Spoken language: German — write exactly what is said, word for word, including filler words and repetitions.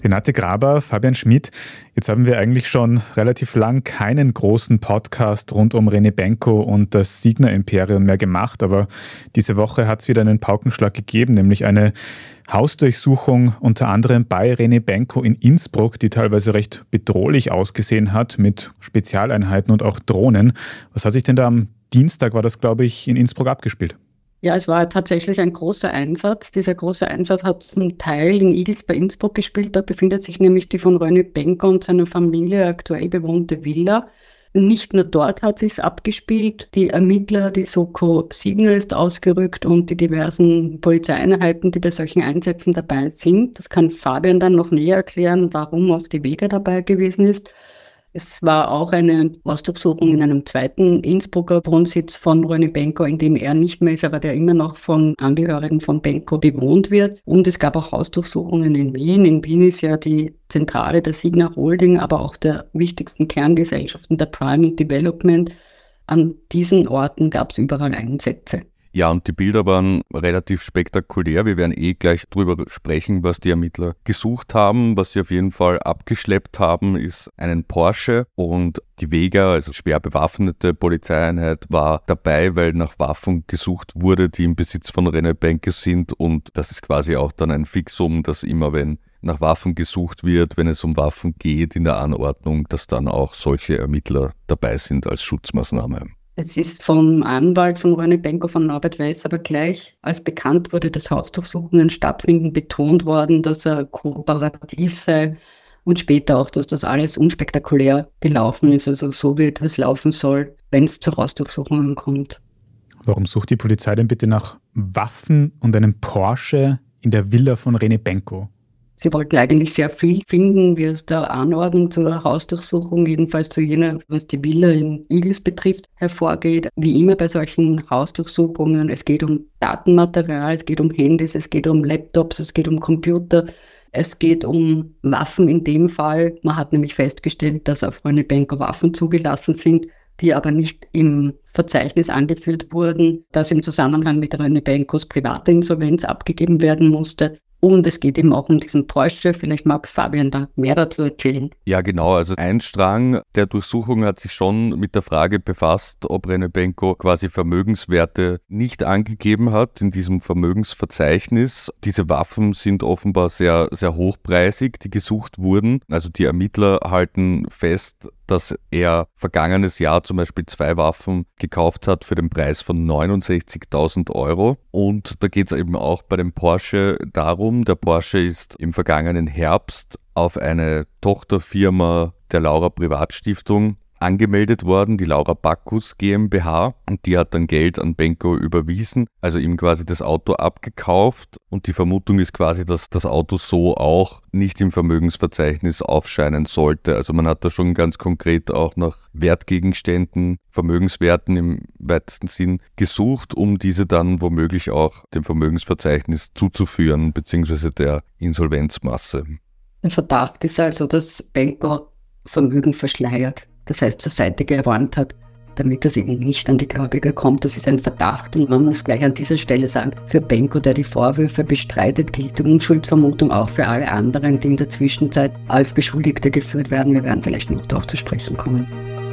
Renate Graber, Fabian Schmidt, jetzt haben wir eigentlich schon relativ lang keinen großen Podcast rund um René Benko und das Signa-Imperium mehr gemacht, aber diese Woche hat es wieder einen Paukenschlag gegeben, nämlich eine Hausdurchsuchung unter anderem bei René Benko in Innsbruck, die teilweise recht bedrohlich ausgesehen hat mit Spezialeinheiten und auch Drohnen. Was hat sich denn da am Dienstag, war das glaube ich, in Innsbruck abgespielt? Ja, es war tatsächlich ein großer Einsatz. Dieser große Einsatz hat zum Teil in Igls bei Innsbruck gespielt. Da befindet sich nämlich die von René Benko und seiner Familie aktuell bewohnte Villa. Nicht nur dort hat sich's abgespielt. Die Ermittler, die Soko Signa ist ausgerückt und die diversen Polizeieinheiten, die bei solchen Einsätzen dabei sind. Das kann Fabian dann noch näher erklären, warum auch die Vega dabei gewesen ist. Es war auch eine Hausdurchsuchung in einem zweiten Innsbrucker Wohnsitz von René Benko, in dem er nicht mehr ist, aber der immer noch von Angehörigen von Benko bewohnt wird. Und es gab auch Hausdurchsuchungen in Wien. In Wien ist ja die Zentrale der Signa Holding, aber auch der wichtigsten Kerngesellschaften der Prime Development. An diesen Orten gab es überall Einsätze. Ja, und die Bilder waren relativ spektakulär. Wir werden eh gleich drüber sprechen, was die Ermittler gesucht haben. Was sie auf jeden Fall abgeschleppt haben, ist einen Porsche, und die Vega, also schwer bewaffnete Polizeieinheit, war dabei, weil nach Waffen gesucht wurde, die im Besitz von René Benko sind, und das ist quasi auch dann ein Fixum, dass immer, wenn nach Waffen gesucht wird, wenn es um Waffen geht in der Anordnung, dass dann auch solche Ermittler dabei sind als Schutzmaßnahme. Es ist vom Anwalt von René Benko, von Norbert Weiß, aber gleich als bekannt wurde, dass Hausdurchsuchungen stattfinden, betont worden, dass er kooperativ sei, und später auch, dass das alles unspektakulär gelaufen ist, also so wie etwas laufen soll, wenn es zu Hausdurchsuchungen kommt. Warum sucht die Polizei denn bitte nach Waffen und einem Porsche in der Villa von René Benko? Sie wollten eigentlich sehr viel finden, wie aus der Anordnung zur Hausdurchsuchung, jedenfalls zu jener, was die Villa in Igls betrifft, hervorgeht. Wie immer bei solchen Hausdurchsuchungen, es geht um Datenmaterial, es geht um Handys, es geht um Laptops, es geht um Computer, es geht um Waffen in dem Fall. Man hat nämlich festgestellt, dass auf René Benko Waffen zugelassen sind, die aber nicht im Verzeichnis angeführt wurden, das im Zusammenhang mit René Benkos privater Insolvenz abgegeben werden musste. Und es geht eben auch um diesen Porsche. Vielleicht mag Fabian da mehr dazu erzählen. Ja, genau. Also ein Strang der Durchsuchung hat sich schon mit der Frage befasst, ob René Benko quasi Vermögenswerte nicht angegeben hat in diesem Vermögensverzeichnis. Diese Waffen sind offenbar sehr, sehr hochpreisig, die gesucht wurden. Also die Ermittler halten fest, dass er vergangenes Jahr zum Beispiel zwei Waffen gekauft hat für den Preis von neunundsechzigtausend Euro. Und da geht es eben auch bei dem Porsche darum, der Porsche ist im vergangenen Herbst auf eine Tochterfirma der Laura Privatstiftung angemeldet worden, die Laura Bacchus GmbH, und die hat dann Geld an Benko überwiesen, also ihm quasi das Auto abgekauft, und die Vermutung ist quasi, dass das Auto so auch nicht im Vermögensverzeichnis aufscheinen sollte. Also man hat da schon ganz konkret auch nach Wertgegenständen, Vermögenswerten im weitesten Sinn gesucht, um diese dann womöglich auch dem Vermögensverzeichnis zuzuführen, beziehungsweise der Insolvenzmasse. Der Verdacht ist also, dass Benko Vermögen verschleiert, das heißt zur Seite geräumt hat, damit das eben nicht an die Gläubiger kommt. Das ist ein Verdacht, und man muss gleich an dieser Stelle sagen, für Benko, der die Vorwürfe bestreitet, gilt die Unschuldsvermutung auch für alle anderen, die in der Zwischenzeit als Beschuldigte geführt werden. Wir werden vielleicht noch darauf zu sprechen kommen.